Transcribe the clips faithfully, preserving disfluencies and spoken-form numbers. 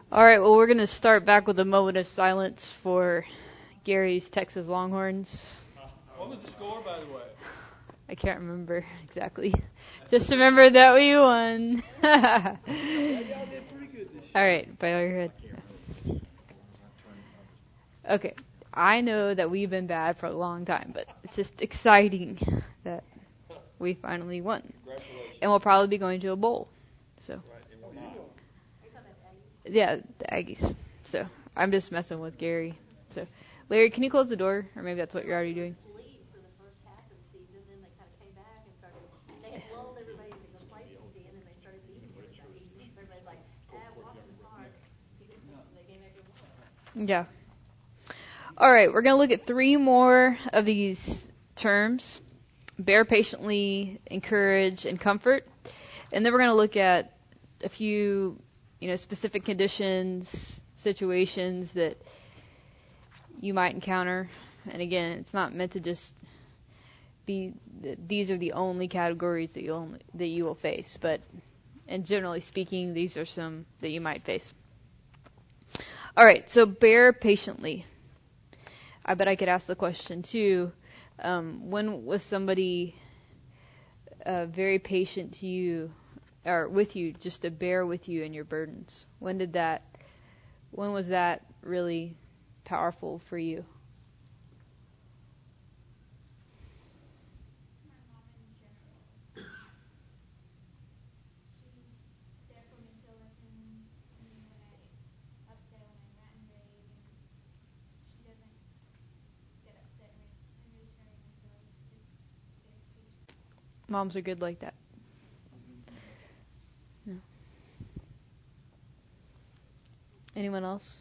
All right, well, we're going to start back with a moment of silence for Gary's Texas Longhorns. What was the score, by the way? I can't remember exactly. Just remember that we won. All right, bow your head. Okay, I know that we've been bad for a long time, but it's just exciting that we finally won. And we'll probably be going to a bowl. So. Yeah, the Aggies. So I'm just messing with Gary. So, Larry, can you close the door? Or maybe that's what you're already doing. Yeah. All right, we're going to look at three more of these terms: bear patiently, encourage, and comfort. And then we're going to look at a few, you know, specific conditions, situations that you might encounter. And again, it's not meant to just be, these are the only categories that you'll that you will face. But, and generally speaking, these are some that you might face. All right, so bear patiently. I bet I could ask the question too. Um, when was somebody uh, very patient to you, or with you, just to bear with you in your burdens? When did that? When was that really powerful for you? Moms are good like that. No. Anyone else?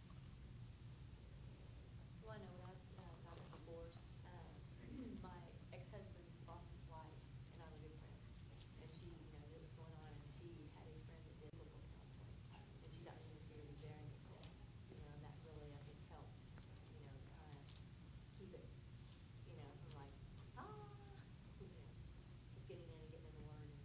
Well, I know when I was uh, got a divorce, uh, my ex-husband lost his wife, and I'm a good friend. And she, you know, knew what was going on, and she had a friend that did biblical counseling, and she got me in the spirit of bearing with him. You know, and that really, I think, helped, you know, kind of keep it, you know, from like, ah, you know, just getting in and getting in the Word. And,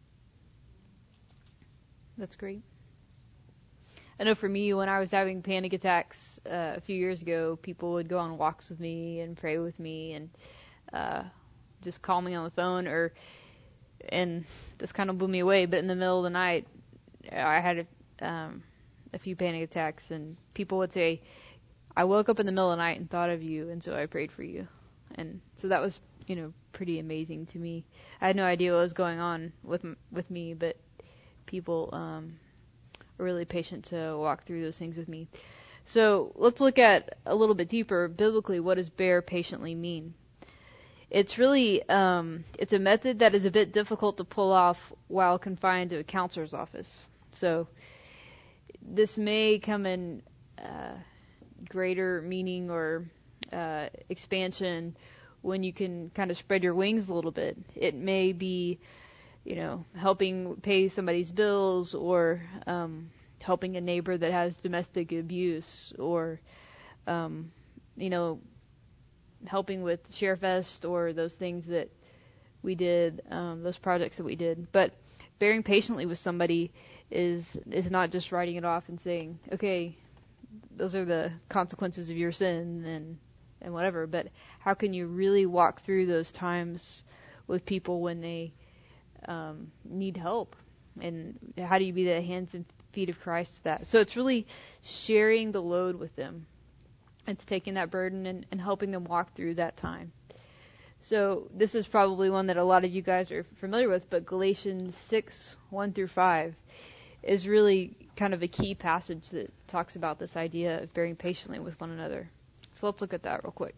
That's great. I know for me, when I was having panic attacks uh, a few years ago, people would go on walks with me and pray with me and uh, just call me on the phone, or and this kind of blew me away. But in the middle of the night, I had a, um, a few panic attacks, and people would say, "I woke up in the middle of the night and thought of you, and so I prayed for you." And so that was, you know, pretty amazing to me. I had no idea what was going on with m- with me, but people um, were really patient to walk through those things with me. So let's look at a little bit deeper biblically. What does bear patiently mean? It's really um, it's a method that is a bit difficult to pull off while confined to a counselor's office. So this may come in uh, greater meaning or uh, expansion when you can kind of spread your wings a little bit. It may be, you know, helping pay somebody's bills, or um, helping a neighbor that has domestic abuse, or, um, you know, helping with ShareFest, or those things that we did, um, those projects that we did. But bearing patiently with somebody is is not just writing it off and saying, okay, those are the consequences of your sin and and whatever. But how can you really walk through those times with people when they um, need help? And how do you be the hands and feet of Christ to that? So it's really sharing the load with them. It's taking that burden and, and helping them walk through that time. So this is probably one that a lot of you guys are familiar with, but Galatians six, one through five is really kind of a key passage that talks about this idea of bearing patiently with one another. So let's look at that real quick.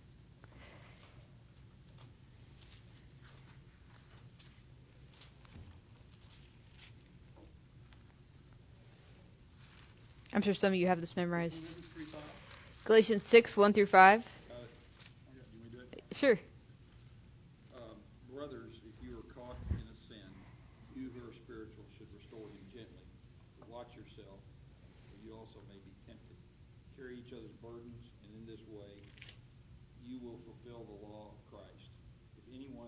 I'm sure some of you have this memorized. Galatians six, one through five. Uh, you want me to do it? Sure. Um, brothers, if you are caught in a sin, you who are spiritual should restore him gently. But watch yourself, or you also may be tempted. Carry each other's burdens, and in this way you will fulfill the law of Christ. If anyone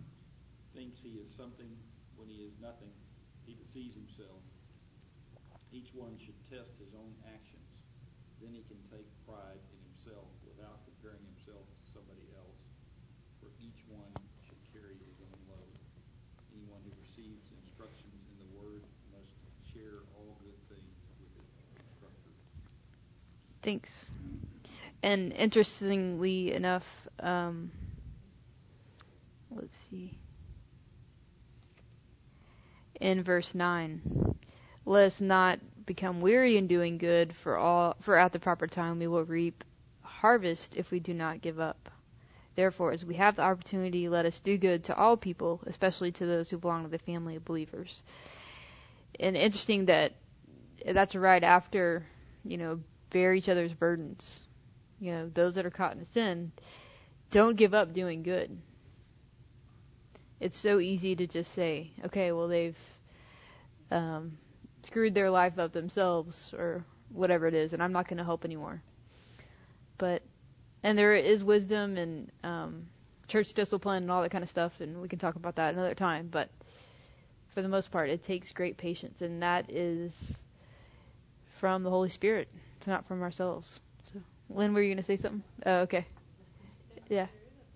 thinks he is something when he is nothing, he deceives himself. Each one should test his own actions. Then he can take pride in himself without comparing himself to somebody else. For each one should carry his own load. Anyone who receives instruction in the Word must share all good things with his instructor. Thanks. And interestingly enough, um, let's see. In verse nine, let us not become weary in doing good, for all for at the proper time we will reap a harvest if we do not give up. Therefore, as we have the opportunity, let us do good to all people, especially to those who belong to the family of believers. And interesting that that's right after, you know, bear each other's burdens. You know, those that are caught in sin, don't give up doing good. It's so easy to just say, okay, well, they've um, screwed their life up themselves or whatever it is, and I'm not going to help anymore. But, and there is wisdom and um, church discipline and all that kind of stuff, and we can talk about that another time. But for the most part, it takes great patience, and that is from the Holy Spirit. It's not from ourselves. So, Lynn, were you going to say something? Oh, okay. Yeah.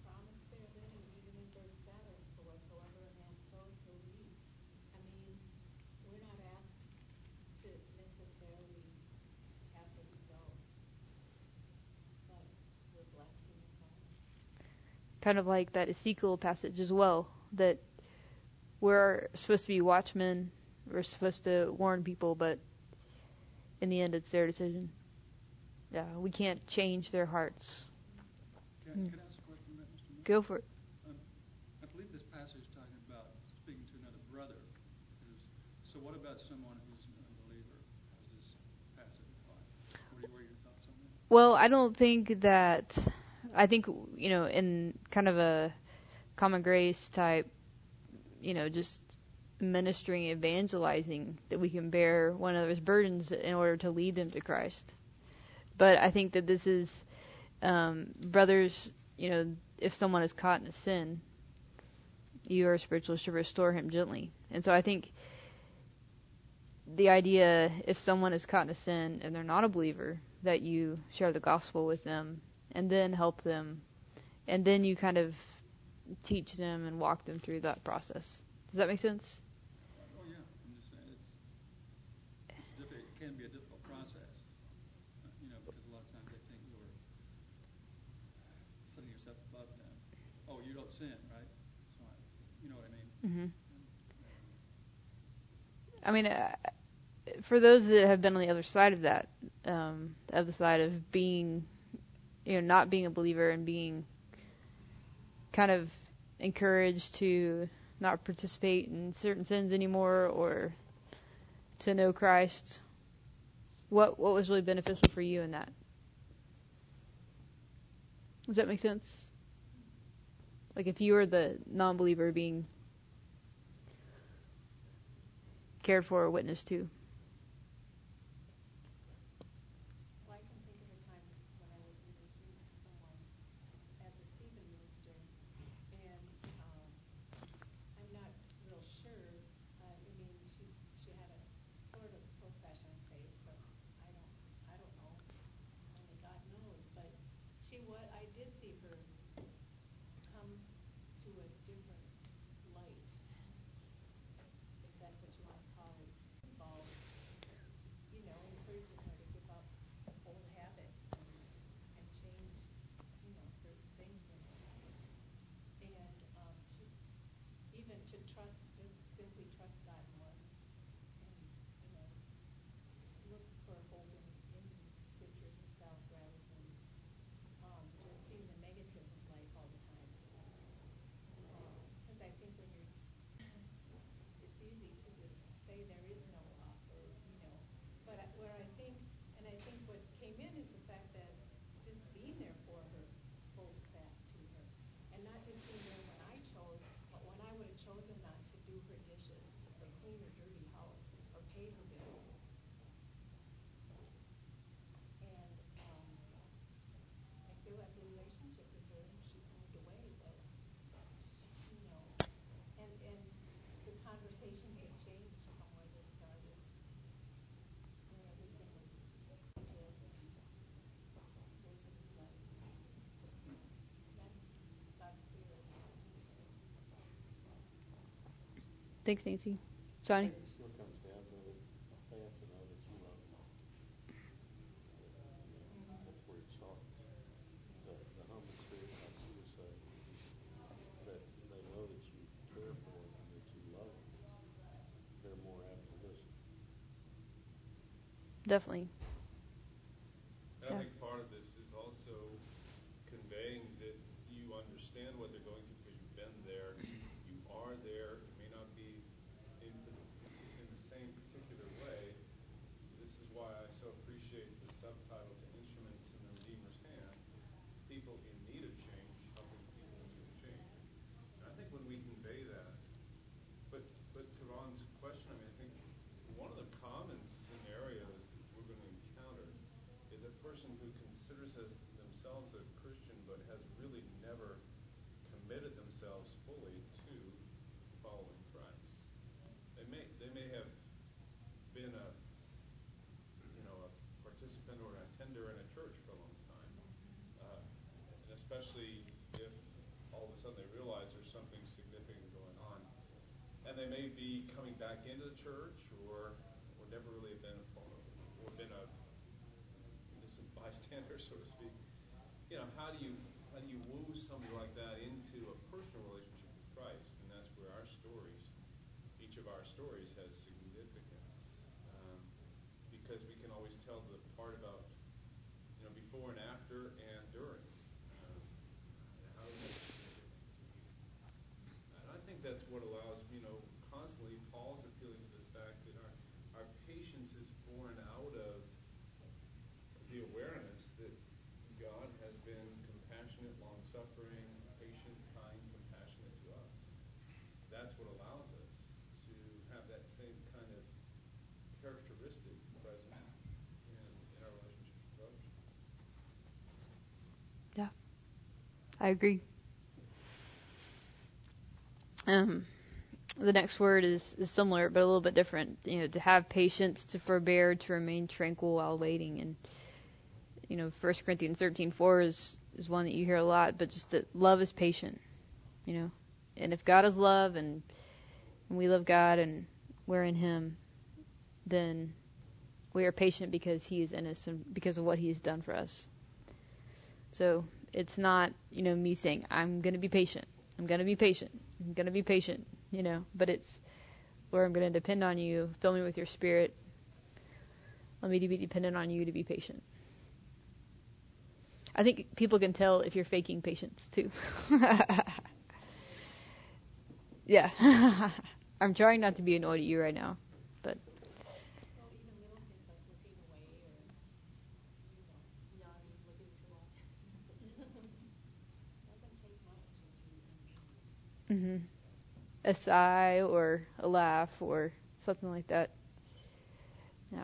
Kind of like that Ezekiel passage as well, that we're supposed to be watchmen, we're supposed to warn people, but in the end it's their decision. Yeah, we can't change their hearts. Can, mm. can I ask a question about Mister Miller? Go for it. Um, I believe this passage is talking about speaking to another brother. Is, so what about someone who's an unbeliever? How does this passage apply? What are, what are your thoughts on that? Well, I don't think that... I think, you know, in kind of a common grace type, you know, just ministering, evangelizing, that we can bear one another's burdens in order to lead them to Christ. But I think that this is, um, brothers, you know, if someone is caught in a sin, you are spiritual to restore him gently. And so I think the idea, if someone is caught in a sin and they're not a believer, that you share the gospel with them and then help them, and then you kind of teach them and walk them through that process. Does that make sense? Oh yeah, I'm just saying it's, it's difficult. It can be a difficult process, uh, you know, because a lot of times they think you're setting yourself above them. Oh, you don't sin, right? So I, you know what I mean? Mm-hmm. I mean, uh, for those that have been on the other side of that, um, the other side of being, you know, not being a believer and being kind of encouraged to not participate in certain sins anymore or to know Christ, what what was really beneficial for you in that? Does that make sense? Like if you were the non-believer being cared for or witnessed to. Thanks, Nancy. I Johnny? think it still comes down to it. They have to know that you love them. You know, that's where it starts. The, the humble spirit, like she was saying, that they know that you care for them and that you love them. They're more apt to listen. Definitely. And I Yeah. think part of this is also conveying that you understand what they're going through because you've been there. You are there. It may not be in the, in the same particular way. This is why I so appreciate the subtitle to Instruments in the Redeemer's Hand. People in need of change, helping people in need of change. And I think when we convey that, but but to Ron's question, I mean, I think one of the common scenarios that we're going to encounter is a person who considers as themselves a Christian but has really never committed themselves fully to following Christ. They may they may have been a you know a participant or an attender in a church for a long time, uh, and especially if all of a sudden they realize there's something significant going on, and they may be coming back into the church or or never really have been a part of it, or been a innocent bystander, so to speak. You know, how do you how do you woo somebody like that into a personal relationship with Christ? And that's where our stories, each of our stories, has significance, um, because we can always tell the part about you know before and after and during. Um, and how is that significant to you? And I think that's what allows you know constantly Paul's appealing to this fact that our our patience is born out of the awareness that God has been compassionate, long-suffering, patient, kind, compassionate to us. That's what allows us to have that same kind of characteristic present in, in our relationships with others. Yeah. I agree. Um, the next word is, is similar, but a little bit different. You know, to have patience, to forbear, to remain tranquil while waiting. And, you know, First Corinthians thirteen four is, is one that you hear a lot, but just that love is patient, you know. And if God is love and, and we love God and we're in Him, then we are patient because He is in us and because of what He has done for us. So it's not, you know, me saying, I'm going to be patient. I'm going to be patient. I'm going to be patient, you know. But it's, Lord, I'm going to depend on you. Fill me with your Spirit. Let me to be dependent on you to be patient. I think people can tell if you're faking patience, too. Yeah. I'm trying not to be annoyed at you right now, but... Well, even little things like looking away or, you know, yawning, looking too long. Doesn't take much. Mm-hmm. A sigh or a laugh or something like that. Yeah.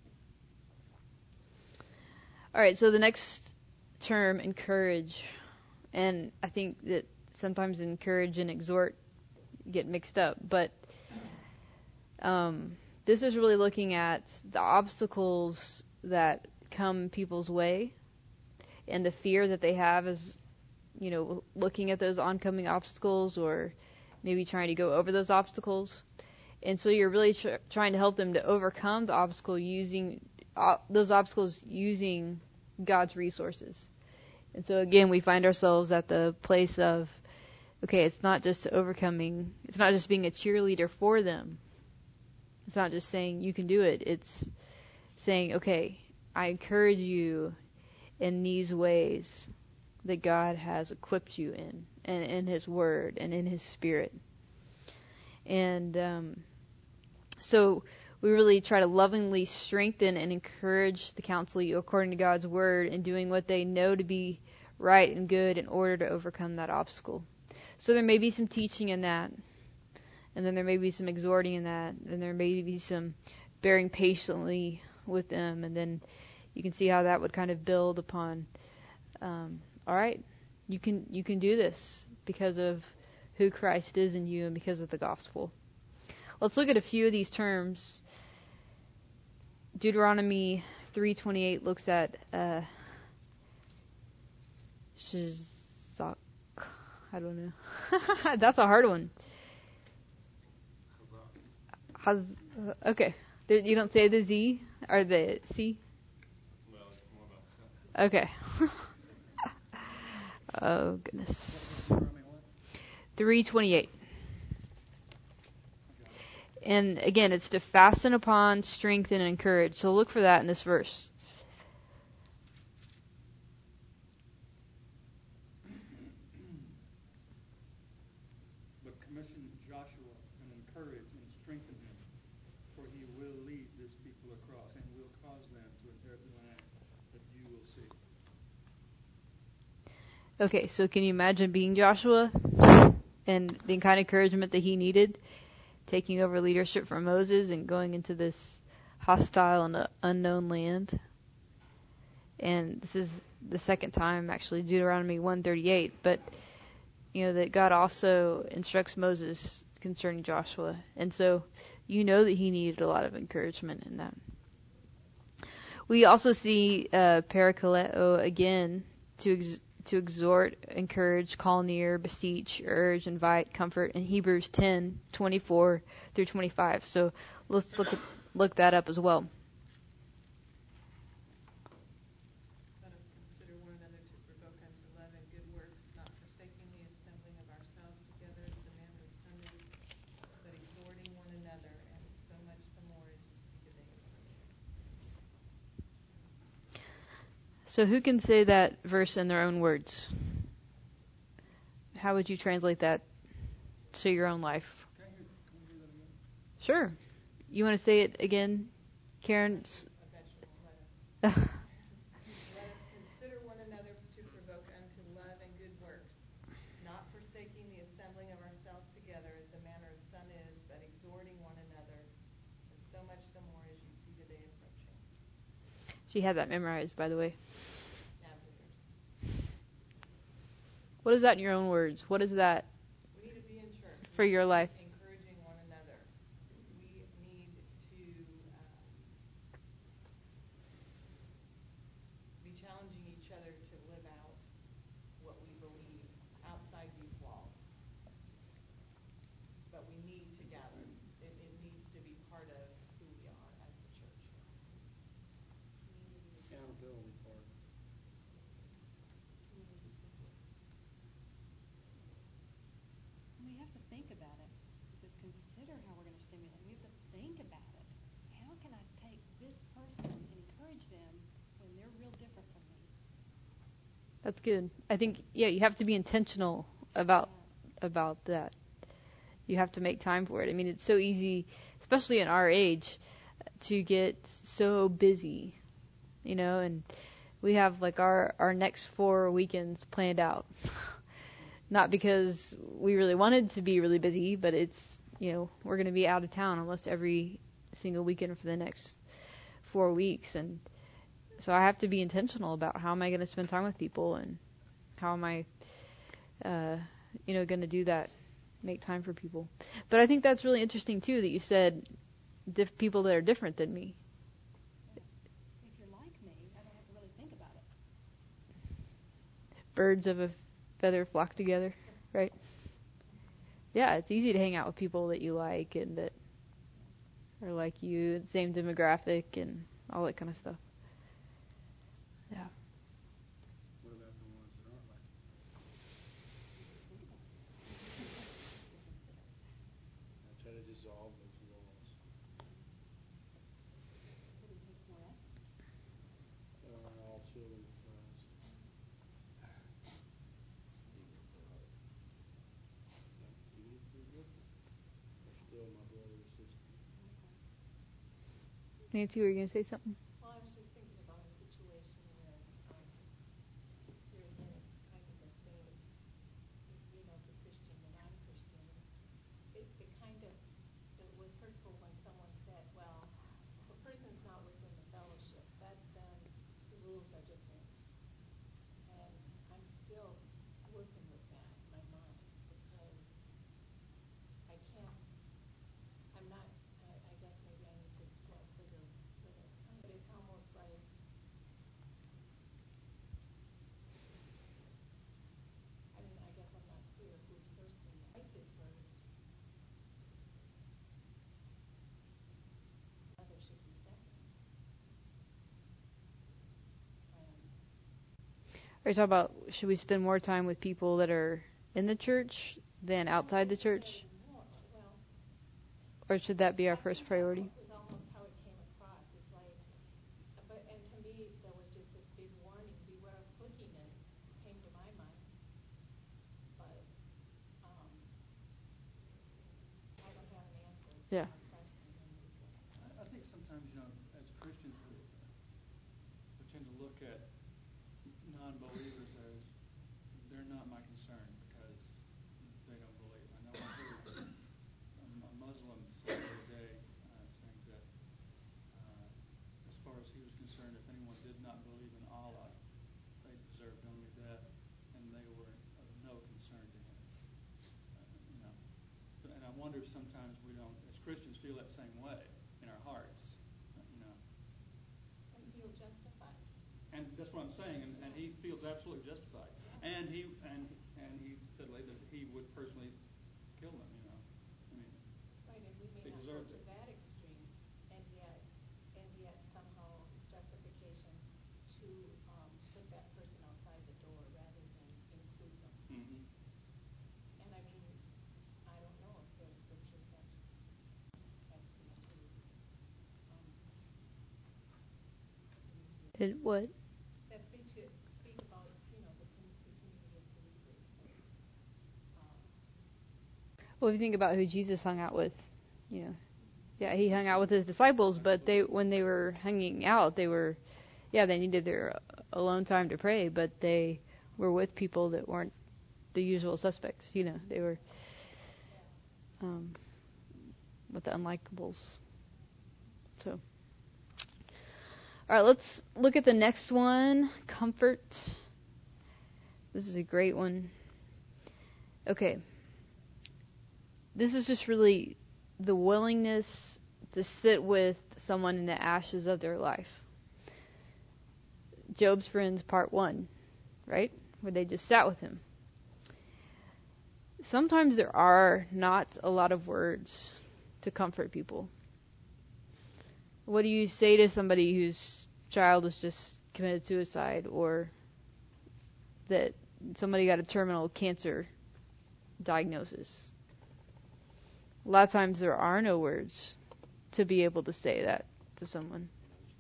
All right, so the next term, encourage. And I think that sometimes encourage and exhort get mixed up. But um, this is really looking at the obstacles that come people's way and the fear that they have as, you know, looking at those oncoming obstacles or maybe trying to go over those obstacles. And so you're really tr- trying to help them to overcome the obstacle using uh, those obstacles using God's resources. And so again, we find ourselves at the place of, okay, it's not just overcoming, it's not just being a cheerleader for them. It's not just saying you can do it. It's saying, okay, I encourage you in these ways that God has equipped you in, and in His Word and in His Spirit. And um, so we really try to lovingly strengthen and encourage the counsel you according to God's Word in doing what they know to be right and good in order to overcome that obstacle. So there may be some teaching in that, and then there may be some exhorting in that, and there may be some bearing patiently with them, and then you can see how that would kind of build upon, um, all right, you can you can do this because of who Christ is in you and because of the gospel. Let's look at a few of these terms. Deuteronomy three twenty-eight looks at uh, shizak. I don't know. That's a hard one. How's, uh, okay. There- You don't say the Z or the C? Well, it's more about Okay. Oh, goodness. Deuteronomy what? three twenty-eight. And again, it's to fasten upon, strengthen, and encourage. So look for that in this verse. But commission Joshua and encourage and strengthen him, for he will lead this people across and will cause them to inherit the land that you will see. Okay, so can you imagine being Joshua and the kind of encouragement that he needed, taking over leadership from Moses and going into this hostile and uh, unknown land? And this is the second time, actually, Deuteronomy one thirty-eight, but you know that God also instructs Moses concerning Joshua, and so you know that he needed a lot of encouragement in that. We also see uh, parakaleo again to ex- to exhort, encourage, call near, beseech, urge, invite, comfort in Hebrews ten twenty-four through twenty-five. So let's look at, look that up as well. Let us consider one another to provoke unto love and good works, not forsaking the assembling of ourselves together as the manner of some is, but exhorting one another, and so much the more as you see the day approaching. So who can say that verse in their own words? How would you translate that to your own life? Can you, can you do that again? Sure. You want to say it again, Karen? S- A vegetable, let us. Let us consider one another to provoke unto love and good works, not forsaking the assembling of ourselves together as the manner of some is, but exhorting one another, and so much the more as you see the day approaching. She had that memorized, by the way. Now for yours. What is that in your own words? What is that We need to be in church. for your life? Encouraging one another. We need to um, be challenging each other to live out what we believe outside these walls. But we need to gather. It, it needs to be part of who we are as the church. Accountability part. We have to think about it. It says consider how we're going to stimulate. We have to think about it. How can I take this person and encourage them when they're real different from me? That's good. I think, yeah, you have to be intentional about about that. You have to make time for it. I mean, it's so easy, especially in our age, to get so busy, you know, and we have like our, our next four weekends planned out. Not because we really wanted to be really busy, but it's, you know, we're going to be out of town almost every single weekend for the next four weeks. And so I have to be intentional about how am I going to spend time with people and how am I, uh, you know, going to do that, make time for people. But I think that's really interesting, too, that you said diff- people that are different than me. If you're like me, I don't have to really think about it. Birds of a feather flock together, right? Yeah, it's easy to hang out with people that you like and that are like you, same demographic and all that kind of stuff. Yeah. What about the ones that aren't like I try to dissolve those walls. But it takes more effort. Uh, all children of Christ. Yeah, even if they're different, they're still my brother or sister. Nancy, were you going to say something? Well, I was just thinking about a situation where, um, here again, it's kind of the same, you know, the Christian and non-Christian. It, it kind of, it was hurtful when someone said, well, if a person's not within the fellowship, that then the rules are different. And I'm still working with that in my mind because I can't, I'm not, I, I guess maybe I need to explore further, further. But it's Are you talking about should we spend more time with people that are in the church than outside the church? More, well, Or should that be our first priority? It was almost how it came across. It's like, but and to me, there was just this big warning: beware of cliquiness. Came to my mind, but um, I don't have an answer. to Yeah. that question. I, I think sometimes, you know, as Christians, we, we tend to look at non-believers as they're not my concern because they don't believe. I know I heard a, a Muslim say the other day uh, saying that uh, as far as he was concerned, if anyone did not believe in Allah, they deserved only death, and they were of no concern to him. Uh, you know, so, and I wonder if sometimes we don't, as Christians, feel that same way in our hearts. Uh, you know, And feel justified. and that's what I'm saying, and, and he feels absolutely justified. And he and and he said later that he would personally kill them. You know, I mean, Right, and we They may not go deserved to it. that extreme, and yet, and yet somehow it's justification to um, put that person outside the door rather than include them. mm-hmm. And I mean, I don't know if there's scriptures that that speak to um, It what? that speak to speak about you know the, com- the community of believers. Um, Well, if you think about who Jesus hung out with, you know, yeah, he hung out with his disciples, but they when they were hanging out, they were, yeah, they needed their alone time to pray, but they were with people that weren't the usual suspects. You know, they were um, with the unlikables. So, all right, let's look at the next one. Comfort. This is a great one. Okay. This is just really the willingness to sit with someone in the ashes of their life. Job's friends, part one, right? Where they just sat with him. Sometimes there are not a lot of words to comfort people. What do you say to somebody whose child has just committed suicide, or that somebody got a terminal cancer diagnosis? A lot of times there are no words to be able to say that to someone.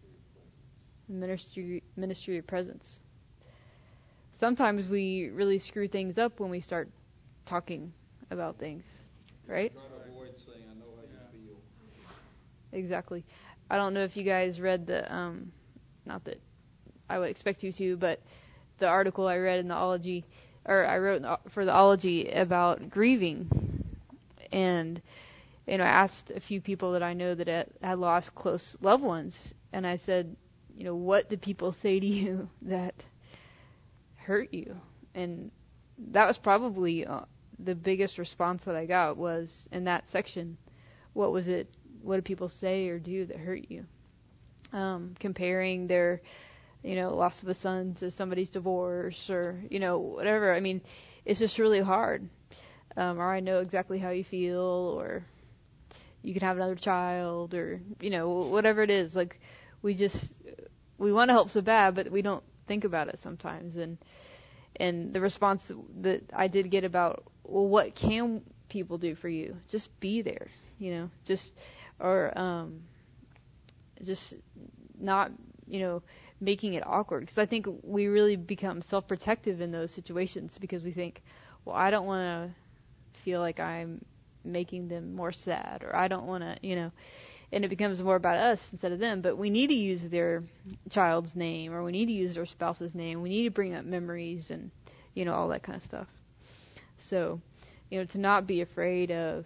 Ministry, ministry of presence. Sometimes we really screw things up when we start talking about things, right? Try to avoid saying, I know how you feel. Exactly. I don't know if you guys read the, um, not that I would expect you to, but the article I read in the Ology, or I wrote for the Ology about grieving. And, you know, I asked a few people that I know that had, had lost close loved ones, and I said, you know, what do people say to you that hurt you? And that was probably uh, the biggest response that I got was in that section. What was it? What do people say or do that hurt you? Um, comparing their, you know, loss of a son to somebody's divorce, or, you know, whatever. I mean, it's just really hard. Um, or I know exactly how you feel, or you can have another child, or, you know, whatever it is. Like, we just, we want to help so bad, but we don't think about it sometimes. And and the response that I did get about, well, what can people do for you? Just be there, you know, just, or um, just not, you know, making it awkward. Because I think we really become self-protective in those situations because we think, well, I don't want to feel like I'm making them more sad, or I don't want to, you know, and it becomes more about us instead of them. But we need to use their child's name, or we need to use their spouse's name. We need to bring up memories and, you know, all that kind of stuff. So, you know, to not be afraid of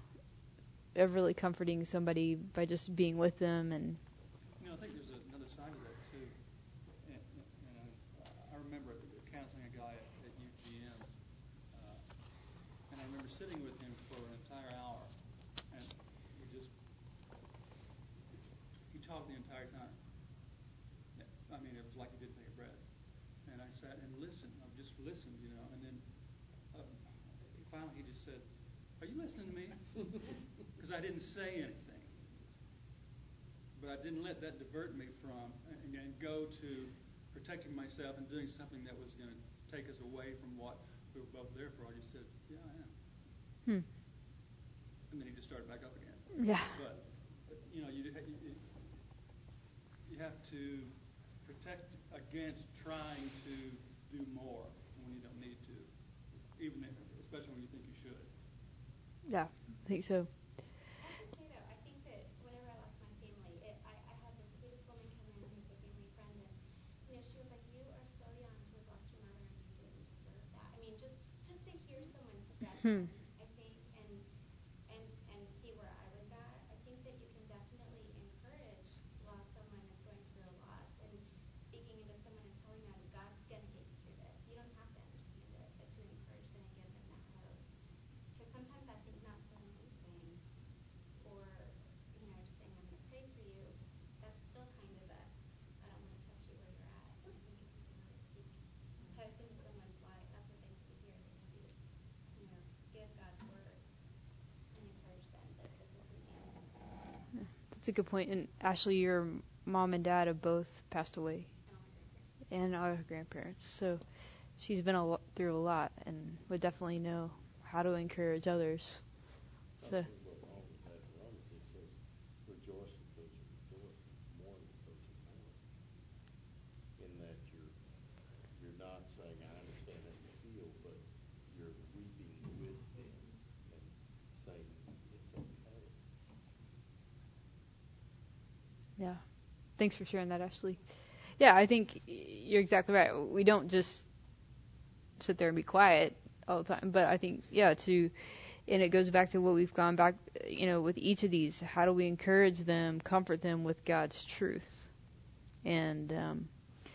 of really comforting somebody by just being with them. And You know, I think there's another side of that too. And, and I, I remember counseling a guy at, at U G M, uh, and I remember sitting with him for an entire hour, and we just he talked the entire time. I mean, it was like he didn't take a breath. And I sat and listened. I just listened, you know, and then uh, finally he just said, "Are you listening to me?" Because I didn't say anything. But I didn't let that divert me from and, and go to protecting myself and doing something that was going to take us away from what we were both there for. I just said, yeah, I am. Hmm. And then he just started back up again. Yeah. But, but you know, you, you you have to protect against trying to do more when you don't need to, even if, especially when you think you should. Yeah, I think so. I have to say though, I think that whenever I lost my family, it, I, I had this, we had this woman come in who's a family friend, and you know, she was like, "You are so young to have lost your mother, and you didn't deserve that." I mean, just just to hear someone step Hmm. in, I think, and and and see where I was at, I think that you can definitely encourage while someone is going through a loss, and speaking into someone and telling them God's gonna get you through this. You don't have to understand it, but to encourage them and give them that hope. Because sometimes I think not saying anything, or you know, just saying I'm going to pray for you, that's still kind of a, I don't want to trust you where you're at. And I think if you can really speak hope into someone's life, that's what they need to hear. They need you to, you know, give God's word and encourage them that this isn't the end. That's a good point. And Ashley, your mom and dad have both passed away, And all my grandparents. and our grandparents. So she's been a lo- through a lot, and would definitely know how to encourage others. So Something go wrong with that in Romans. It says, rejoice because you rejoice, mourn because you mourn. In that you're you're not saying, I understand how you feel, but you're weeping with them and saying it's okay. yeah, thanks for sharing that, Ashley. Yeah, I think you're exactly right. We don't just sit there and be quiet all the time, but I think yeah, to and it goes back to what we've gone back, you know, with each of these. How do we encourage them, comfort them with God's truth? And um,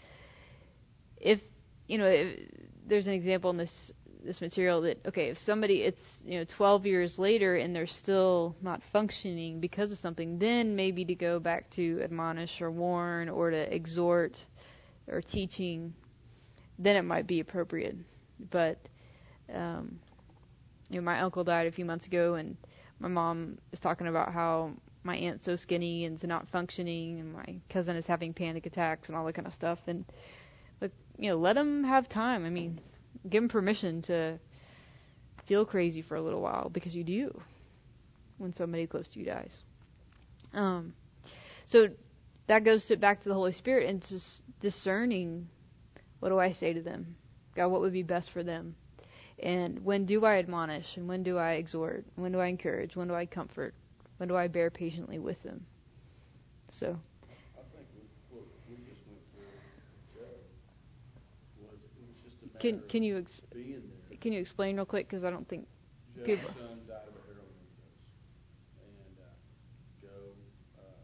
if you know, if there's an example in this this material that okay, if somebody it's you know twelve years later and they're still not functioning because of something, then maybe to go back to admonish or warn or to exhort or teaching, then it might be appropriate. But um, you know, my uncle died a few months ago, and my mom is talking about how my aunt's so skinny and not functioning, and my cousin is having panic attacks and all that kind of stuff. And but you know, let them have time. I mean, give them permission to feel crazy for a little while, because you do when somebody close to you dies. Um, so that goes to back to the Holy Spirit and just discerning, what do I say to them? God, what would be best for them? And when do I admonish? And when do I exhort? When do I encourage? When do I comfort? When do I bear patiently with them? So. I think with what we just went through with Joe was it was just a matter Can can you of ex- being there. can you explain real quick, because I don't think Joe's people. son died of a heroin overdose, and uh, Joe uh,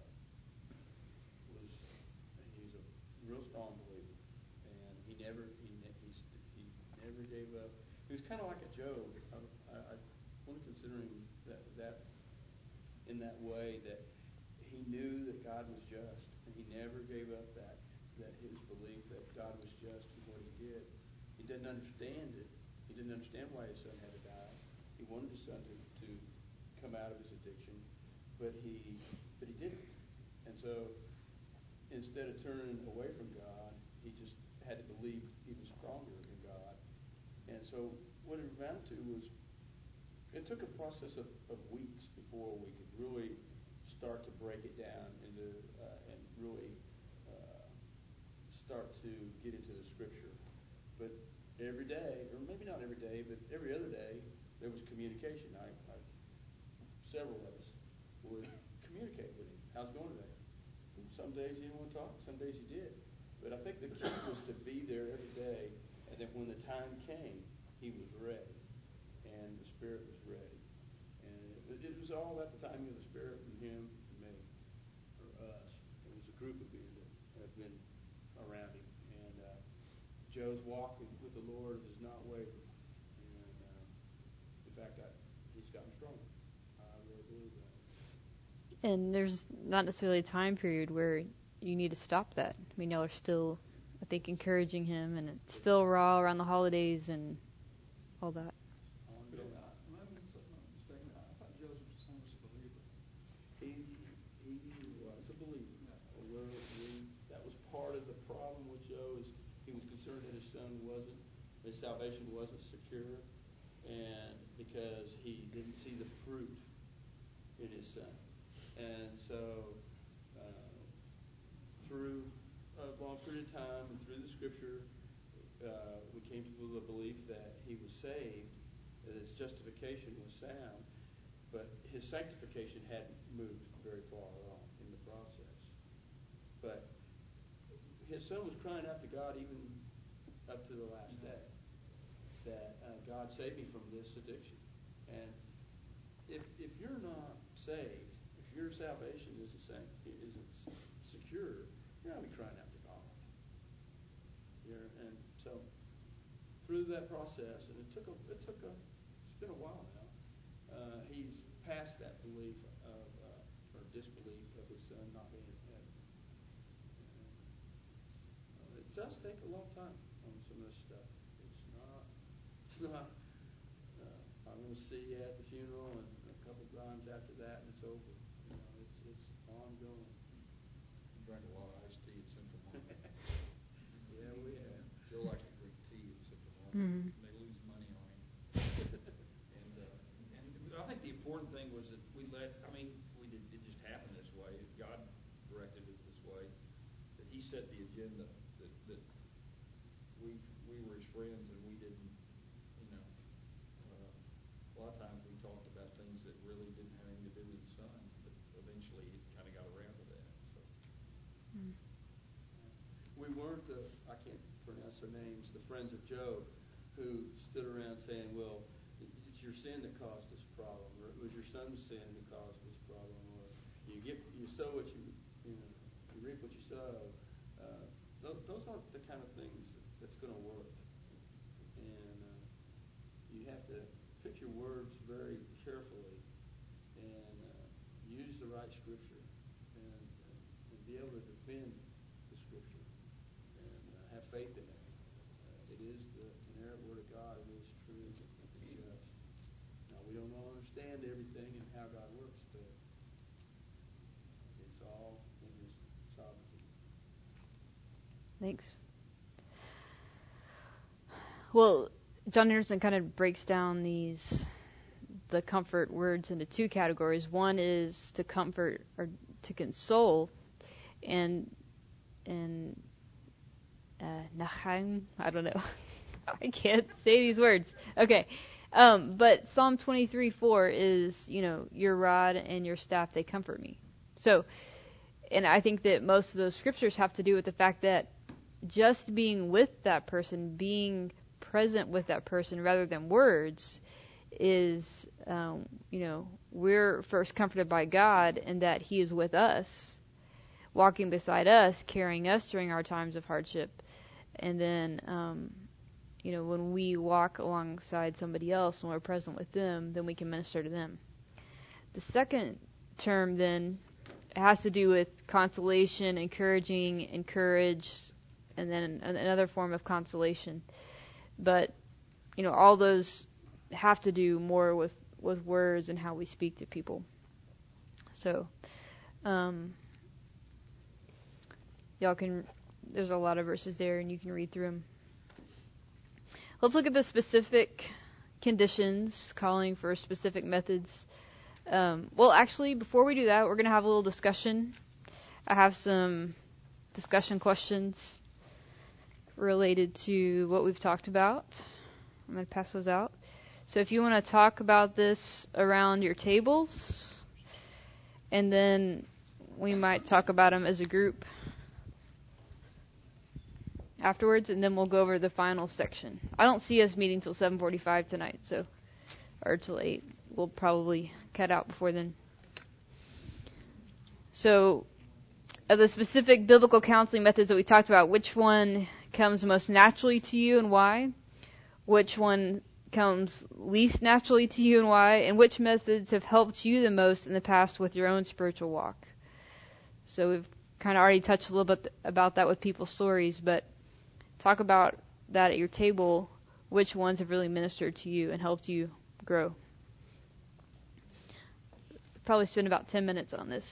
was he's a real strong believer, and he never he ne- he, st- he never gave up. He was kind of like a Job. I, I, I want to consider him that that in that way, that he knew that God was just, and he never gave up that that his belief that God was just in what he did. He didn't understand it. He didn't understand why his son had to die. He wanted his son to, to come out of his addiction, but he but he didn't. And so instead of turning away from God, he just had to believe he was stronger in God. And so what it amounted to was, it took a process of, of weeks before we could really start to break it down into uh, and really uh, start to get into the Scripture. But every day, or maybe not every day, but every other day, there was communication. I, I several of us would communicate with him. How's it going today? Some days he didn't want to talk. Some days he did. But I think the key was to be there every day, and that when the time came, he was ready, and the Spirit was ready. And it, it was all at the timing of the Spirit from him to me, or us. It was a group of men that have been around him. And uh, Joe's walk with the Lord has not wavered. And um, in fact, I, he's gotten stronger. I really believe that. And there's not necessarily a time period where you need to stop that. I mean, y'all are still, I think, encouraging him, and it's still raw around the holidays and all that. But I, am I mistaken? I thought Joseph son was a believer. He he was a believer. Yeah. Well, we, that was part of the problem with Joe is he was concerned that his son wasn't, his salvation wasn't secure, and because he didn't see the fruit in his son. And so uh, through a long period of time and through the Scripture, uh, we came to the belief that he was saved, that his justification was sound, but his sanctification hadn't moved very far along in the process. But his son was crying out to God even up to the last day, that uh, God save me from this addiction. And if if you're not saved, if your salvation isn't sanct- isn't secure, you're not going to be crying out to God. You're, and so through that process, and it took a it took a it's been a while now. Uh, he's past that belief of uh, or disbelief of his son not being in heaven. Uh, it does take a long time on some of this stuff. It's not. It's not. Uh, I'm going to see you at the funeral, and a couple times after that, and it's over. You know, it's it's ongoing. We drank a lot of iced tea at Central Market. Yeah, we have. Joe likes to drink tea at Central Market. Mm-hmm. They lose money on him. and uh, and I think the important thing was that we let. I mean, we did. It just happened this way. God directed it this way. That He set the agenda. That that we we were His friends, and we didn't. You know, uh, a lot of times we talked about things that really didn't have anything to do with the Son, but eventually it kind of got around to that. So. Mm. We weren't the, I can't pronounce their names, the friends of Job, who stood around saying, well, it's your sin that caused this problem, or it was your son's sin that caused this problem, or you get you sow what you, you know, you reap what you sow. Uh, those, those aren't the kind of things that's going to work. And uh, you have to pick your words very carefully and uh, use the right Scripture and, uh, and be able to defend the Scripture. Have faith in it. Uh, it is the inerrant Word of God. It is true and just. Now, we don't all understand everything and how God works, but it's all in His sovereignty. Thanks. Well, John Anderson kind of breaks down these the comfort words into two categories. One is to comfort or to console, and and Uh, Nachaim, I don't know. I can't say these words. Okay. Um, but Psalm twenty-three four is, you know, your rod and your staff, they comfort me. So, and I think that most of those scriptures have to do with the fact that just being with that person, being present with that person rather than words is, um, you know, we're first comforted by God and that He is with us, walking beside us, carrying us during our times of hardship. And then, um, you know, when we walk alongside somebody else and we're present with them, then we can minister to them. The second term then has to do with consolation, encouraging, encourage, and then another form of consolation. But, you know, all those have to do more with, with words and how we speak to people. So, um, y'all can, there's a lot of verses there and you can read through them. Let's look at the specific conditions calling for specific methods. Um, well, actually, before we do that, we're going to have a little discussion. I have some discussion questions related to what we've talked about. I'm going to pass those out. So if you want to talk about this around your tables, and then we might talk about them as a group afterwards, and then we'll go over the final section. I don't see us meeting till seven forty-five tonight, so or till eight. We'll probably cut out before then. So, of the specific biblical counseling methods that we talked about, which one comes most naturally to you and why? Which one comes least naturally to you and why? And which methods have helped you the most in the past with your own spiritual walk? So we've kind of already touched a little bit about that with people's stories, but talk about that at your table. Which ones have really ministered to you and helped you grow? Probably spend about ten minutes on this.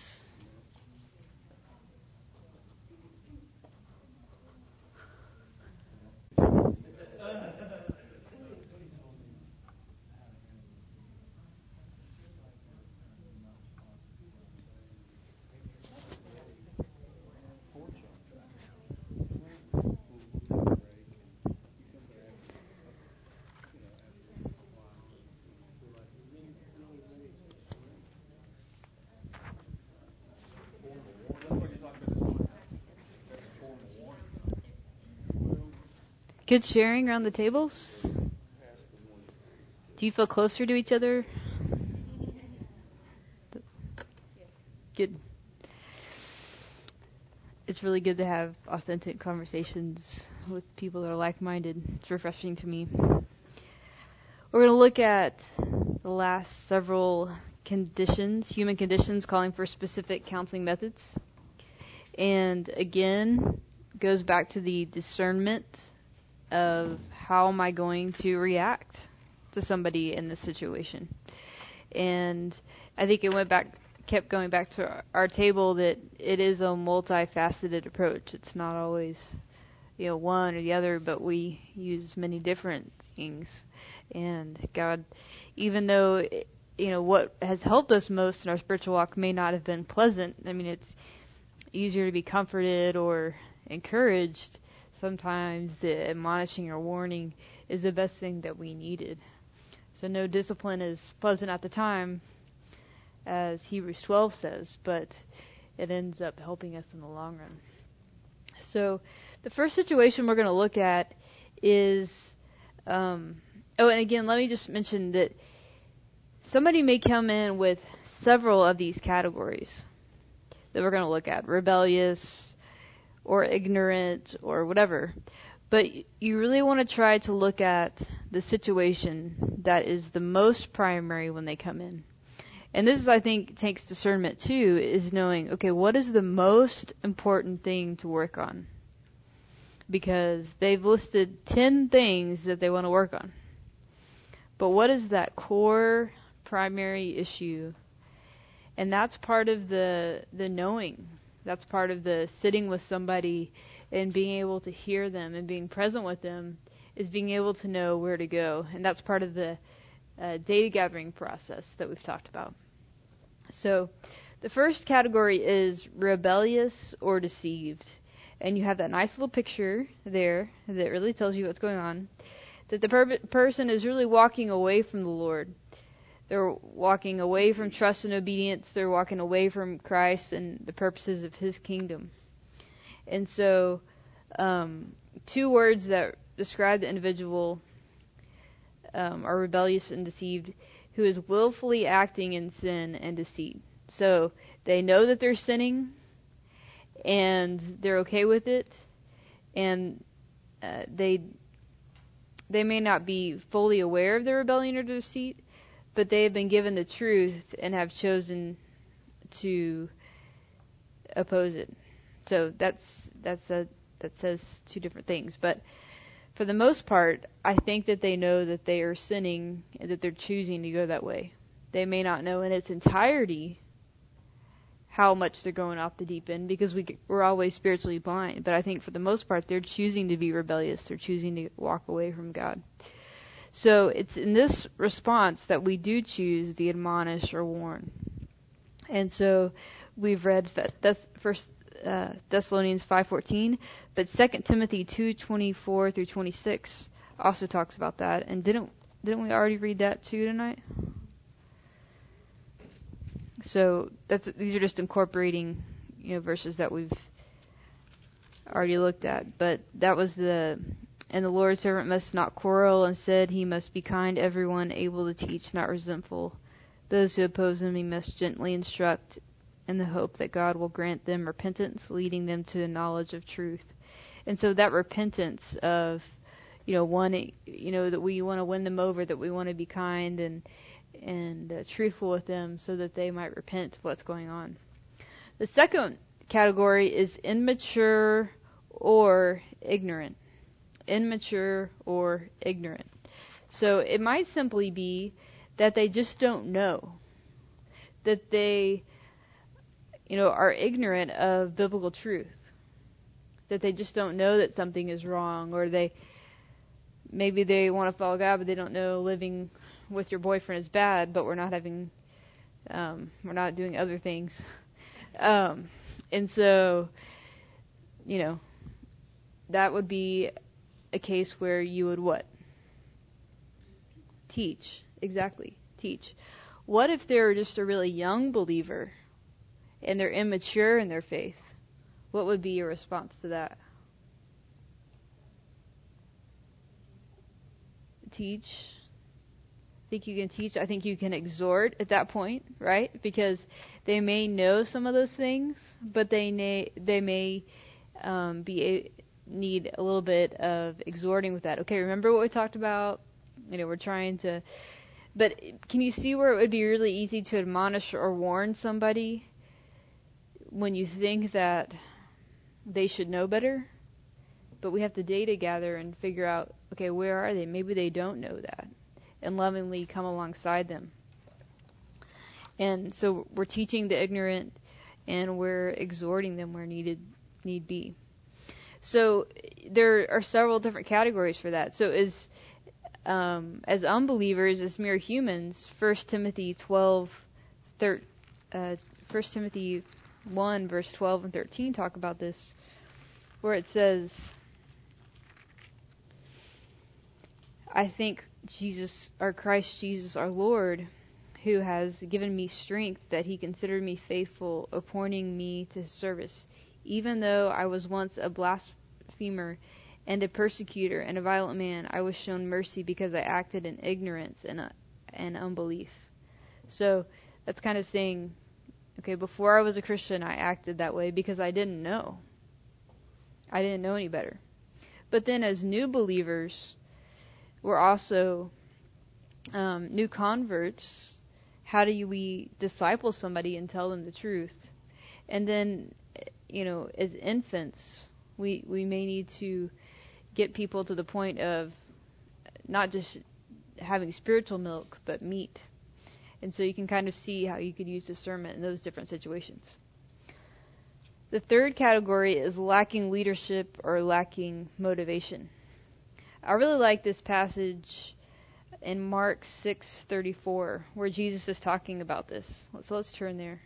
Good sharing around the tables? Do you feel closer to each other? Good. It's really good to have authentic conversations with people that are like-minded. It's refreshing to me. We're going to look at the last several conditions, human conditions calling for specific counseling methods. And again, goes back to the discernment of how am I going to react to somebody in this situation. And I think it went back kept going back to our, our table that it is a multifaceted approach. It's not always, you know, one or the other, but we use many different things. And God, even though, you know, what has helped us most in our spiritual walk may not have been pleasant. I mean, it's easier to be comforted or encouraged. Sometimes the admonishing or warning is the best thing that we needed. So no discipline is pleasant at the time, as Hebrews twelve says, but it ends up helping us in the long run. So the first situation we're going to look at is, um, oh, and again, let me just mention that somebody may come in with several of these categories that we're going to look at, rebellious or ignorant or whatever. But you really want to try to look at the situation that is the most primary when they come in. And this, is, I think, takes discernment, too, is knowing, okay, what is the most important thing to work on? Because they've listed ten things that they want to work on. But what is that core primary issue? And that's part of the the knowing. That's part of the sitting with somebody and being able to hear them and being present with them, is being able to know where to go. And that's part of the uh, data gathering process that we've talked about. So the first category is rebellious or deceived. And you have that nice little picture there that really tells you what's going on. That the per- person is really walking away from the Lord. They're walking away from trust and obedience. They're walking away from Christ and the purposes of His kingdom. And so um, two words that describe the individual um, are rebellious and deceived, who is willfully acting in sin and deceit. So they know that they're sinning, and they're okay with it, and uh, they they may not be fully aware of their rebellion or deceit, but they have been given the truth and have chosen to oppose it. So that's that's a that says two different things, but for the most part, I think that they know that they are sinning and that they're choosing to go that way. They may not know in its entirety how much they're going off the deep end, because we, we're always spiritually blind. But I think for the most part, they're choosing to be rebellious. They're choosing to walk away from God. So it's in this response that we do choose the admonish or warn. And so we've read Thess- First uh, Thessalonians five fourteen, but Second Timothy two twenty-four through twenty-six also talks about that. And didn't didn't we already read that too tonight? So that's these are just incorporating, you know, verses that we've already looked at. But that was the and the Lord's servant must not quarrel, instead he must be kind to everyone, able to teach, not resentful. Those who oppose him he must gently instruct, in the hope that God will grant them repentance, leading them to the knowledge of truth. And so that repentance of, you know, wanting, you know, that we want to win them over, that we want to be kind and and uh, truthful with them so that they might repent of what's going on. The second category is immature or ignorant. Immature or ignorant. So it might simply be that they just don't know. That they, you know, are ignorant of biblical truth. That they just don't know that something is wrong, or they maybe they want to follow God, but they don't know living with your boyfriend is bad, but we're not having, um, we're not doing other things. Um, and so, you know, that would be a case where you would what? Teach. Exactly. Teach. What if they're just a really young believer and they're immature in their faith? What would be your response to that? teach. I think you can teach. I think you can exhort at that point, right? Because they may know some of those things, but they may they may um, be a, need a little bit of exhorting with that. Okay, remember what we talked about? You know, we're trying to. But can you see where it would be really easy to admonish or warn somebody when you think that they should know better? But we have to data gather and figure out, okay, where are they? Maybe they don't know that. And lovingly come alongside them. And so we're teaching the ignorant and we're exhorting them where needed need be. So there are several different categories for that. So as um, as unbelievers, as mere humans, First Timothy twelve, thir- uh, First Timothy one, verse twelve and thirteen talk about this, where it says, I think Jesus, our Christ Jesus, our Lord, who has given me strength, that he considered me faithful, appointing me to his service. Even though I was once a blasphemer and a persecutor and a violent man, I was shown mercy because I acted in ignorance and, uh, and unbelief. So that's kind of saying, okay, before I was a Christian, I acted that way because I didn't know. I didn't know any better. But then as new believers, we're also um, new converts. How do we disciple somebody and tell them the truth? And then, you know, as infants, we we may need to get people to the point of not just having spiritual milk, but meat. And so you can kind of see how you could use discernment in those different situations. The third category is lacking leadership or lacking motivation. I really like this passage in Mark six thirty-four, where Jesus is talking about this. So let's turn there.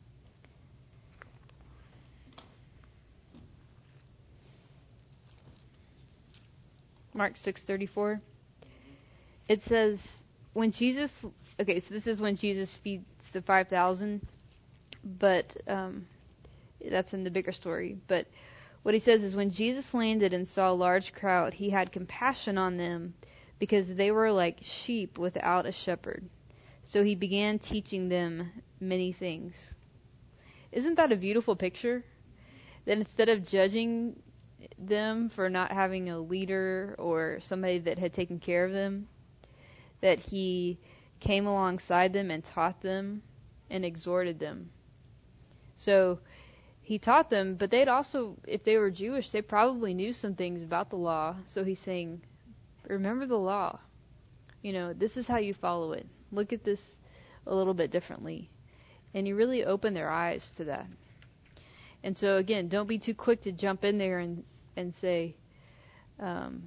Mark six thirty-four. It says, when Jesus, okay, so this is when Jesus feeds the five thousand, but um, that's in the bigger story. But what he says is, when Jesus landed and saw a large crowd, he had compassion on them because they were like sheep without a shepherd. So he began teaching them many things. Isn't that a beautiful picture? That instead of judging them for not having a leader or somebody that had taken care of them, that he came alongside them and taught them and exhorted them. So he taught them, but they'd also, if they were Jewish, they probably knew some things about the law. So he's saying, remember the law. You know, this is how you follow it. Look at this a little bit differently. And he really opened their eyes to that. And so again, don't be too quick to jump in there and, and say, um,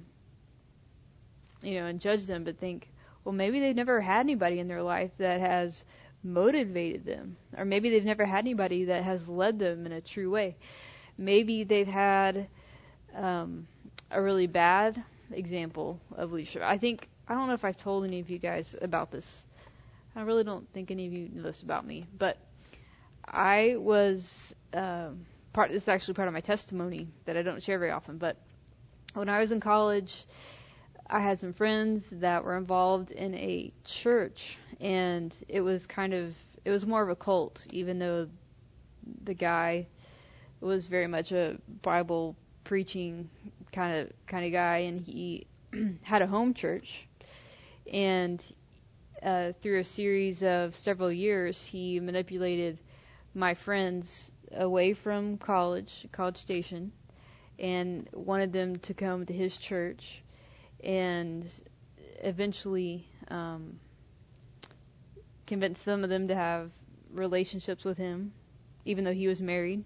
you know, and judge them, but think, well, maybe they've never had anybody in their life that has motivated them, or maybe they've never had anybody that has led them in a true way. Maybe they've had um, a really bad example of leadership. I think, I don't know if I've told any of you guys about this. I really don't think any of you know this about me, but I was um, part. This is actually part of my testimony that I don't share very often. But when I was in college, I had some friends that were involved in a church, and it was kind of, it was more of a cult, even though the guy was very much a Bible preaching kind of kind of guy, and he had a home church, and uh, through a series of several years, he manipulated my friends away from college, College Station, and wanted them to come to his church, and eventually um, convinced some of them to have relationships with him, even though he was married.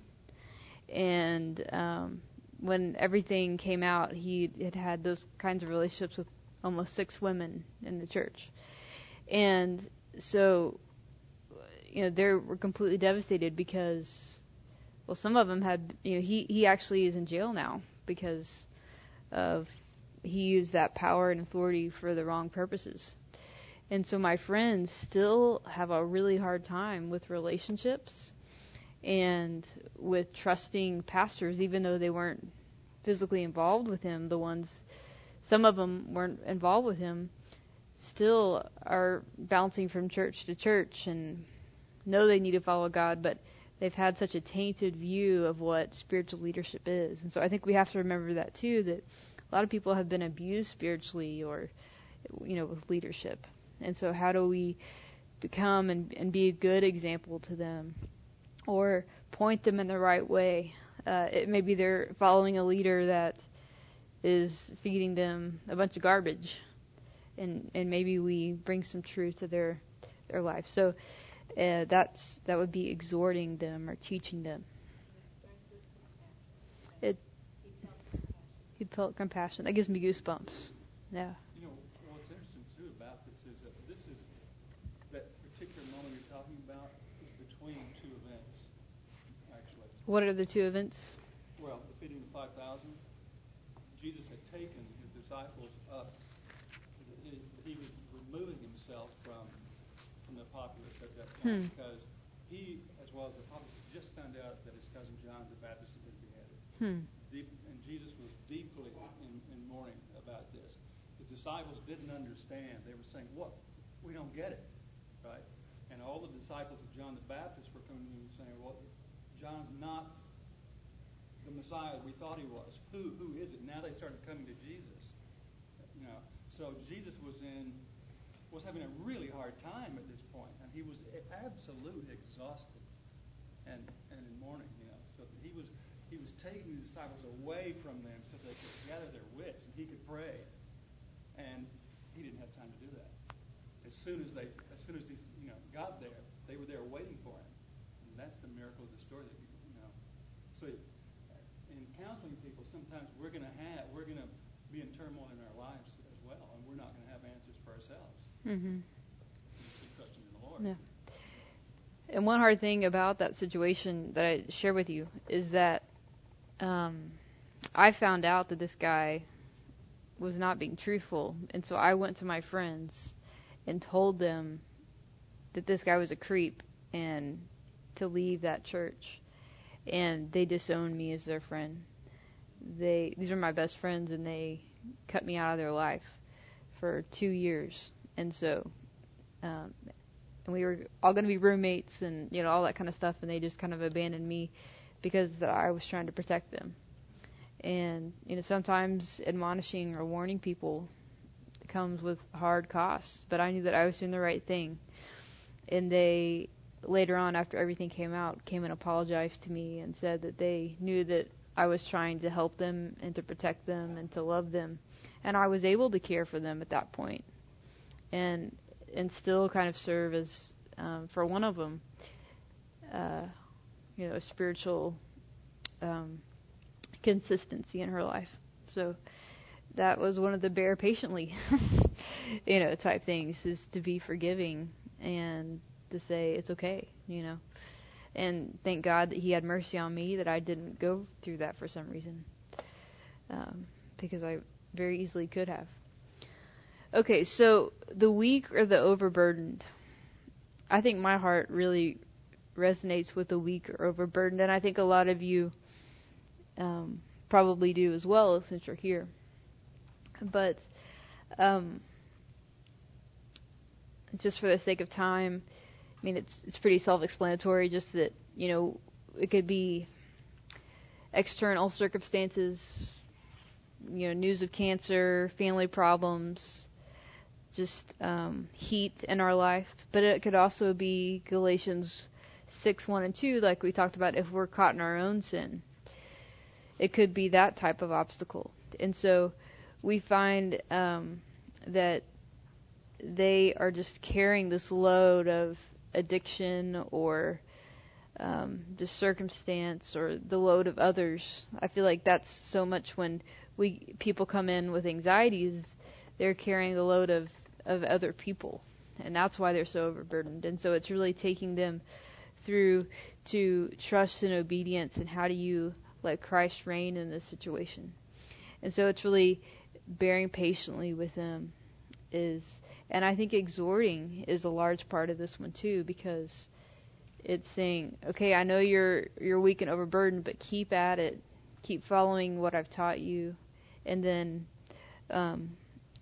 And um, when everything came out, he had had those kinds of relationships with almost six women in the church. And so, you know, they were completely devastated because, well, some of them had, you know, he, he actually is in jail now because of, he used that power and authority for the wrong purposes. And so my friends still have a really hard time with relationships and with trusting pastors, even though they weren't physically involved with him. The ones, some of them weren't involved with him, still are bouncing from church to church and know they need to follow God, but they've had such a tainted view of what spiritual leadership is. And so I think we have to remember that too, that a lot of people have been abused spiritually or, you know, with leadership. And so how do we become and, and be a good example to them or point them in the right way? Uh, it maybe they're following a leader that is feeding them a bunch of garbage, and and maybe we bring some truth to their their life. So uh, that's that would be exhorting them or teaching them. It he felt compassion. That gives me goosebumps. Yeah. You know, what's interesting too about this is that this is that particular moment you're talking about is between two events, actually. What are the two events? Well, the feeding the five thousand. Jesus had taken his disciples up. He, he was removing himself from from the populace at that point Hmm. because he, as well as the populace, had just found out that his cousin John the Baptist had been beheaded. Hmm. Deep, and Jesus was deeply in, in mourning about this. His disciples didn't understand. They were saying, "What? We don't get it, right?" And all the disciples of John the Baptist were coming to him and saying, "Well, John's not the Messiah we thought he was. Who who is it?" Now they started coming to Jesus. You know, so Jesus was in was having a really hard time at this point, and he was absolutely exhausted and and in mourning. You know, so he was he was taking the disciples away from them so they could gather their wits and he could pray, and he didn't have time to do that. As soon as they as soon as he you know got there, they were there waiting for him, and that's the miracle of the story. That you know, so. In counseling people, sometimes we're going to have we're going to be in turmoil in our lives as well, and we're not going to have answers for ourselves. Mm-hmm. Just trusting in the Lord. Yeah. And one hard thing about that situation that I share with you is that um, I found out that this guy was not being truthful, and so I went to my friends and told them that this guy was a creep and to leave that church. And they disowned me as their friend. They these are my best friends, and they cut me out of their life for two years. And so, um, and we were all going to be roommates, and you know all that kind of stuff. And they just kind of abandoned me because I was trying to protect them. And you know sometimes admonishing or warning people comes with hard costs. But I knew that I was doing the right thing, and they. Later on, after everything came out, came and apologized to me and said that they knew that I was trying to help them and to protect them and to love them. And I was able to care for them at that point and and still kind of serve as, um, for one of them, uh, you know, a spiritual um, consistency in her life. So that was one of the bear patiently, you know, type things, is to be forgiving and to say it's okay, you know. And thank God that he had mercy on me that I didn't go through that for some reason. Um, because I very easily could have. Okay, so the weak or the overburdened. I think my heart really resonates with the weak or overburdened, and I think a lot of you um, probably do as well since you're here. But um, just for the sake of time, I mean, it's it's pretty self-explanatory, just that, you know, it could be external circumstances, you know, news of cancer, family problems, just um, heat in our life. But it could also be Galatians six, one and two, like we talked about, if we're caught in our own sin. It could be that type of obstacle. And so we find um, that they are just carrying this load of addiction or um, just circumstance or the load of others. I feel like that's so much when we people come in with anxieties, they're carrying the load of, of other people, and that's why they're so overburdened. And so it's really taking them through to trust and obedience, and how do you let Christ reign in this situation. And so it's really bearing patiently with them is, and I think exhorting is a large part of this one too, because it's saying, okay, I know you're you're weak and overburdened, but keep at it, keep following what I've taught you, and then um,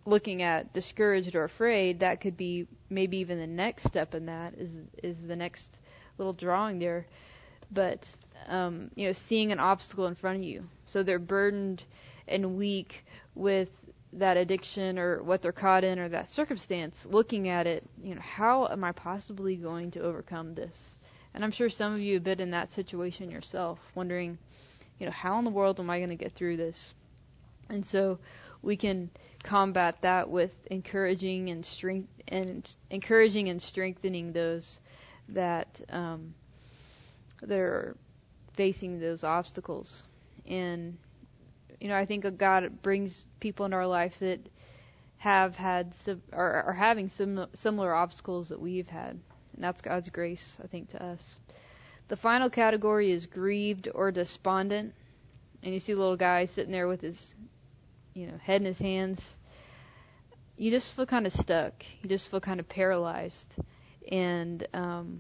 looking at discouraged or afraid, that could be maybe even the next step in that is is the next little drawing there. But um, you know, seeing an obstacle in front of you, so they're burdened and weak with that addiction or what they're caught in or that circumstance. Looking at it, you know, how am I possibly going to overcome this? And I'm sure some of you have been in that situation yourself, wondering, you know, how in the world am I going to get through this? And so we can combat that with encouraging and strength and encouraging and strengthening those that um, that are facing those obstacles. And you know, I think God brings people into our life that have had sim- or are having sim- similar obstacles that we've had, and that's God's grace, I think, to us. The final category is grieved or despondent, and you see a little guy sitting there with his, you know, head in his hands. You just feel kind of stuck. You just feel kind of paralyzed, and um,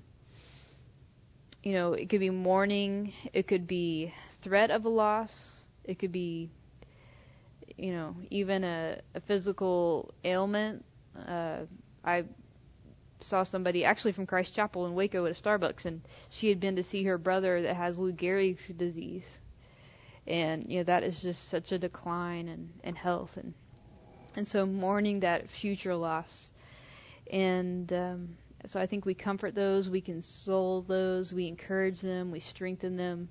you know, it could be mourning. It could be threat of a loss. It could be, you know, even a, a physical ailment. Uh, I saw somebody actually from Christ Chapel in Waco at a Starbucks, and she had been to see her brother that has Lou Gehrig's disease. And, you know, that is just such a decline in, in health. And, and so mourning that future loss. And um, so I think we comfort those, we console those, we encourage them, we strengthen them.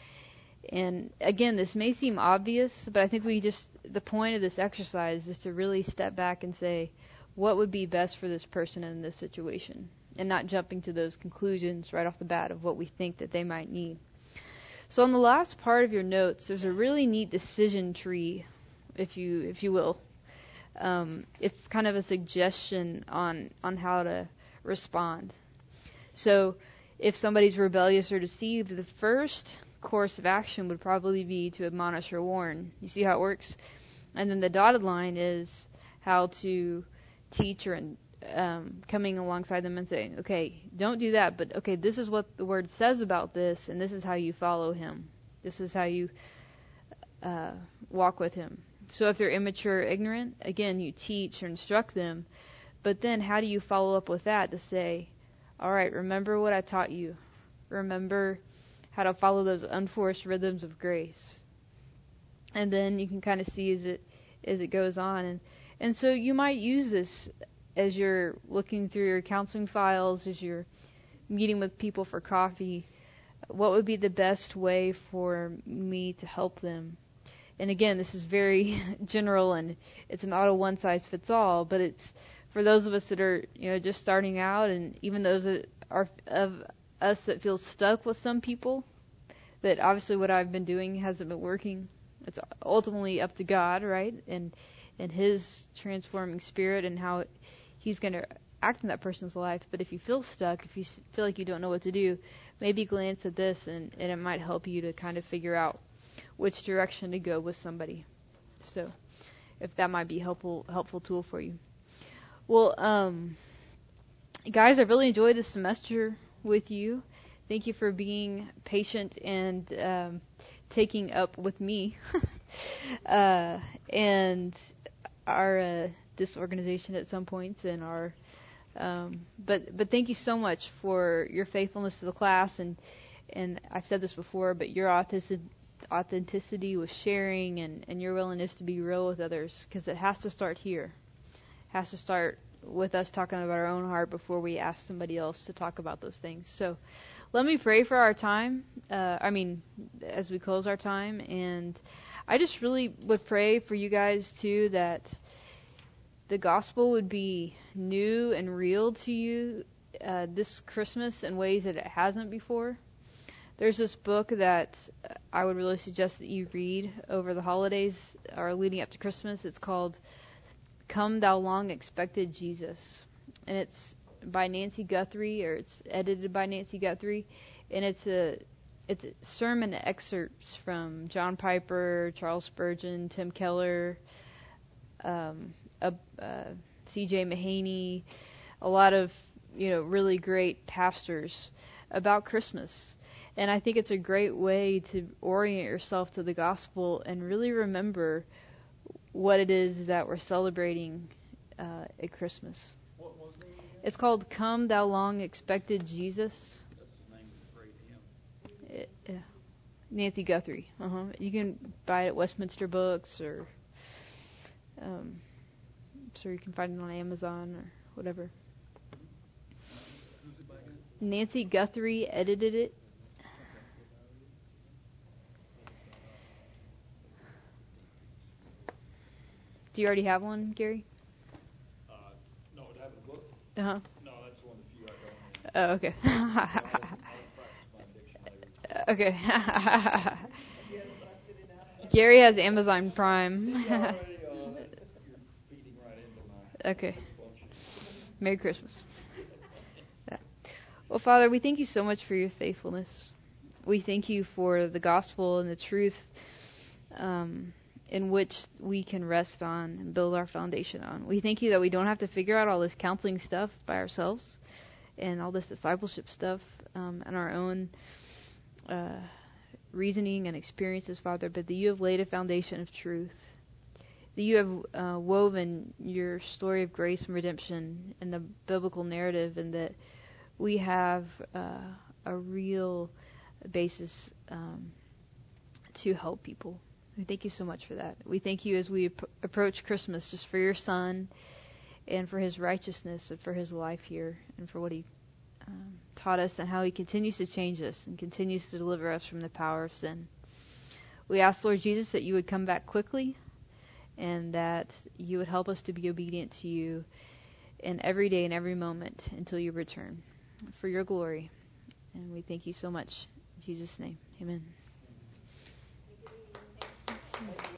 And again, this may seem obvious, but I think we just, the point of this exercise is to really step back and say, what would be best for this person in this situation? And not jumping to those conclusions right off the bat of what we think that they might need. So on the last part of your notes, there's a really neat decision tree, if you if you will. Um, it's kind of a suggestion on, on how to respond. So if somebody's rebellious or deceived, the first course of action would probably be to admonish or warn. You see how it works? And then the dotted line is how to teach or um, coming alongside them and saying, okay, don't do that, but okay, this is what the word says about this, and this is how you follow him. This is how you uh, walk with him. So if they're immature or ignorant, again, you teach or instruct them, but then how do you follow up with that to say, all right, remember what I taught you. Remember how to follow those unforced rhythms of grace. And then you can kind of see as it as it goes on. And, and so you might use this as you're looking through your counseling files, as you're meeting with people for coffee. What would be the best way for me to help them? And again, this is very general, and it's not a one-size-fits-all, but it's for those of us that are, you know, just starting out, and even those that are of us that feel stuck with some people, that obviously what I've been doing hasn't been working. It's ultimately up to God, right? And and His transforming Spirit and how He's going to act in that person's life. But if you feel stuck, if you feel like you don't know what to do, maybe glance at this, and, and it might help you to kind of figure out which direction to go with somebody. So if that might be a helpful, helpful tool for you. Well, um, guys, I've really enjoyed this semester with you. Thank you for being patient and um, taking up with me uh, and our uh, disorganization at some points, and our um, but but thank you so much for your faithfulness to the class, and and I've said this before, but your authenticity, authenticity with sharing, and, and your willingness to be real with others, because it has to start here. It has to start with us talking about our own heart before we ask somebody else to talk about those things. So let me pray for our time, uh, I mean, as we close our time. And I just really would pray for you guys, too, that the gospel would be new and real to you uh, this Christmas in ways that it hasn't before. There's this book that I would really suggest that you read over the holidays or leading up to Christmas. It's called Come Thou Long Expected Jesus. And it's by Nancy Guthrie, or it's edited by Nancy Guthrie, and it's a it's sermon excerpts from John Piper, Charles Spurgeon, Tim Keller, um, uh, uh, C J Mahaney, a lot of, you know, really great pastors about Christmas. And I think it's a great way to orient yourself to the gospel and really remember what it is that we're celebrating uh, at Christmas. What was the name again? It's called "Come Thou Long Expected Jesus." That's the name of the great hymn. It, yeah. Nancy Guthrie. Uh huh. You can buy it at Westminster Books, or um, so you can find it on Amazon or whatever. Who's it by again? Nancy Guthrie edited it. Do you already have one, Gary? Uh, no, do I have a book? Uh huh. No, that's one of the few I don't have. Oh, okay. I'll, I'll practice my diction later. Okay. Yes, busted it out. Gary has Amazon Prime. Already on it. You're feeding right into my Okay. dysfunction. Merry Christmas. Yeah. Well, Father, we thank you so much for your faithfulness. We thank you for the gospel and the truth um, in which we can rest on and build our foundation on. We thank you that we don't have to figure out all this counseling stuff by ourselves and all this discipleship stuff um, on our own uh, reasoning and experiences, Father, but that you have laid a foundation of truth. That you have uh, woven your story of grace and redemption in the biblical narrative, and that we have uh, a real basis um, to help people. We thank you so much for that. We thank you as we ap- approach Christmas, just for your Son and for his righteousness and for his life here and for what he um, taught us and how he continues to change us and continues to deliver us from the power of sin. We ask, Lord Jesus, that you would come back quickly and that you would help us to be obedient to you in every day and every moment until you return, for your glory. And we thank you so much. In Jesus' name, amen. Thank you.